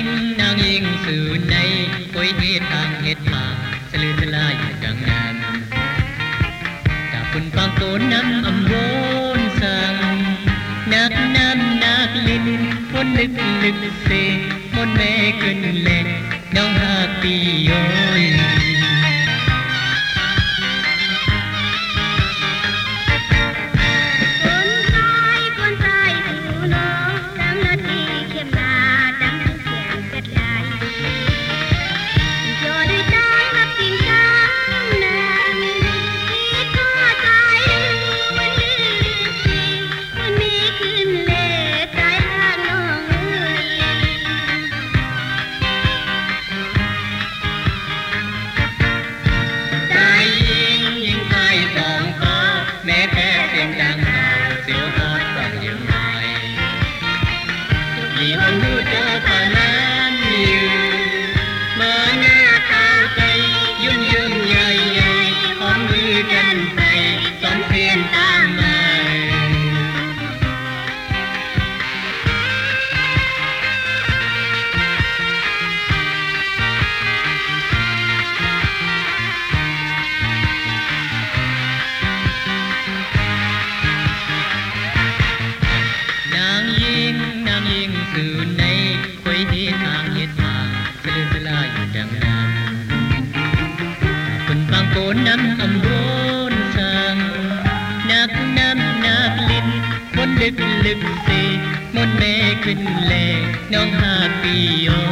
นางยิงสื่อในคอยเฮ็ดทางเฮ็ดมาสลือสลายอยู่ดังนั้นจากคุณฟังโกนน้ำอำโวนสั่งนักน้ำนักลิ้นพ้นลึกลึกเสมนแม่ขึ้นเล่นน้องหาปีโยยมีคนรู้เจอผ่านนั้นอยู่มาหน้าเข้าใจยุ่งยุ่งใหญ่ใหญ่หอมมือกันไปสองเพียนตามมานางยิงสื่อในคอยเฮ็ดทางเฮ็ดมาสลือสลายอยู่ดังนั้นคนฟังโกนน้ำอำโวนสั่งนักน้ำนักลิ้นบนลึกลึกเสมนแม่ขึ้นแลน้องหาปีโย